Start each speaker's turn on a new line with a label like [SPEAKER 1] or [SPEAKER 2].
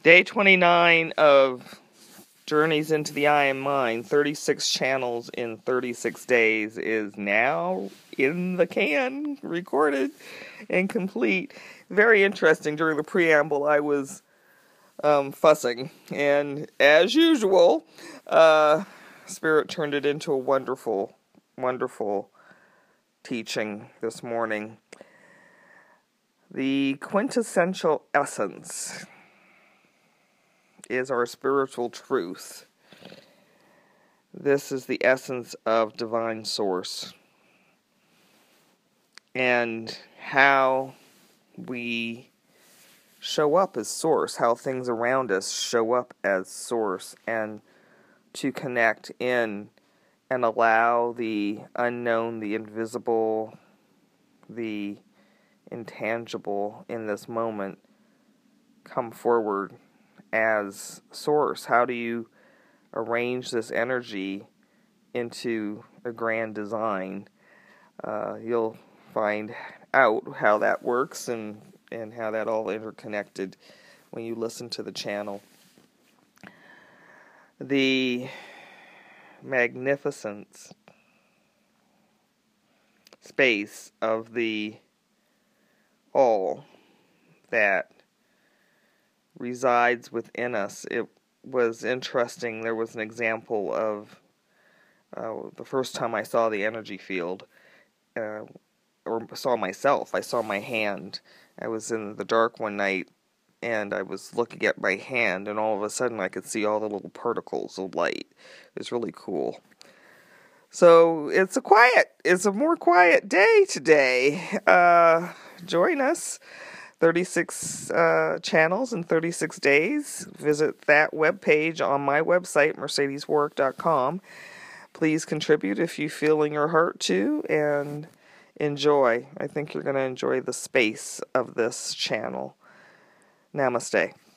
[SPEAKER 1] Day 29 of Journeys into the Eye and Mind, 36 channels in 36 days, is now in the can, recorded and complete. Very interesting. During the preamble, I was fussing, and as usual, Spirit turned it into a wonderful, wonderful teaching this morning. The quintessential essence is our spiritual truth. This is the essence of divine source. And how we show up as source, how things around us show up as source, and to connect in and allow the unknown, the invisible, the intangible in this moment come forward as source. How do you arrange this energy into a grand design? You'll find out how that works and how that all interconnected when you listen to the channel. The magnificence space of the all that resides within us. It was interesting. There was an example of the first time I saw the energy field, or saw myself. I saw my hand. I was in the dark one night, and I was looking at my hand, and all of a sudden I could see all the little particles of light. It was really cool. So it's a more quiet day today. Join us. 36 channels in 36 days. Visit that webpage on my website, mercedeswarwick.com. Please contribute if you feel in your heart to, and enjoy. I think you're going to enjoy the space of this channel. Namaste.